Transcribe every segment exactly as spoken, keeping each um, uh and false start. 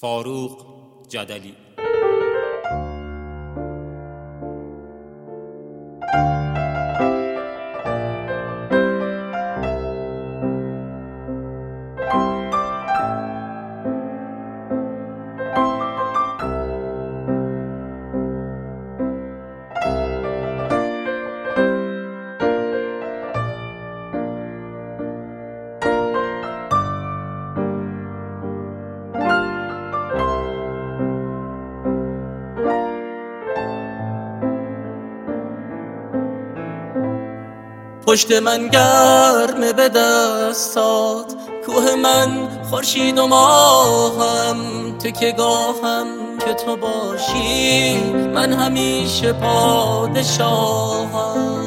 فاروق جدلی. پشت من گرمه به دستات، کوه من خورشید و ماهم، تکیه گاهم که تو باشی، من همیشه پادشاهم.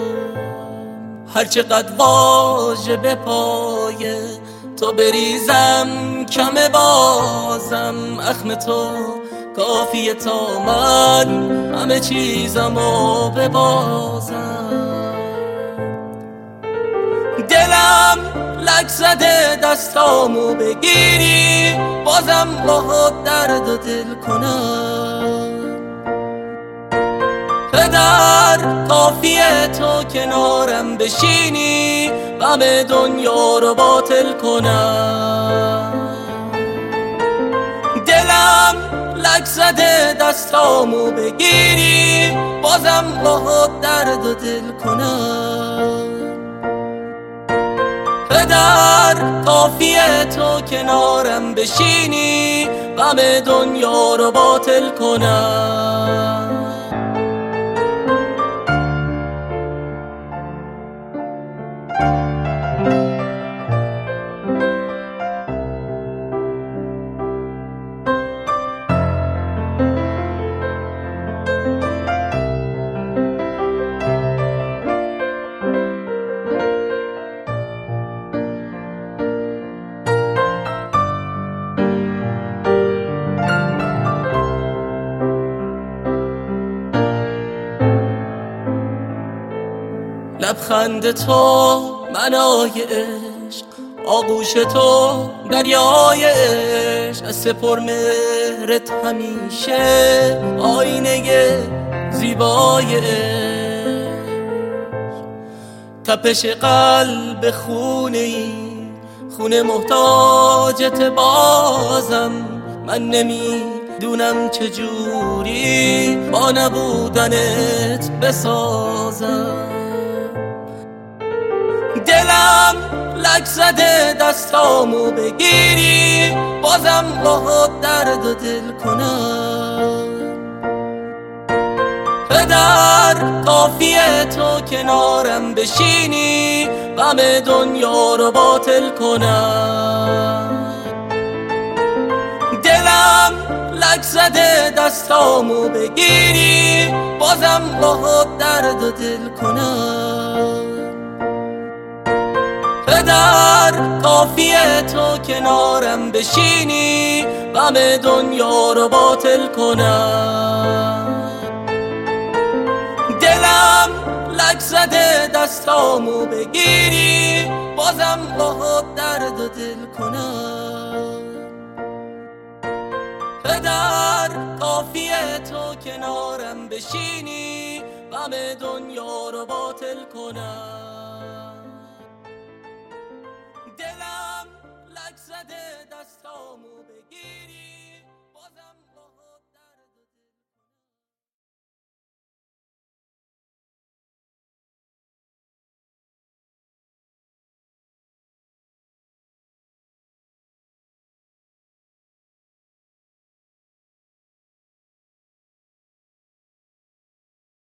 هرچقدر واژه به پای تو بریزم کمه بازم، اخم تو کافیه تا من همه چیزمو ببازم. دلم لک زده دستامو بگیری، بازم باهات درد و دل کنم. پدر کافیه تو کنارم بشینی، غم دنیا رو باطل کنم. دلم لک زده دستامو بگیری، بازم باهات درد و دل کنم. پدر کافیه تو کنارم بشینی، غم دنیا رو باطل کنم. لبخند تو منای عشق، آغوش تو دریای عشق، از پر مهرت همیشه آینه زیبای عشق. تپش قلب خونه ای، خونه محتاجت بازم، من نمیدونم چجوری با نبودنت بسازم. دلم لک زده دستامو بگیری، بازم باهات درد و دل کنم. پدر کافیه تو کنارم بشینی، غم دنیا رو باطل کنم. دلم لک زده دستامو بگیری، بازم باهات درد و دل کنم. پدر کافیه تو کنارم بشینی، غم دنیا رو باطل کنم. دلم لک زده دستامو بگیری، بازم باهات درد و دل کنم. پدر کافیه تو کنارم بشینی، غم دنیا رو باطل کنم.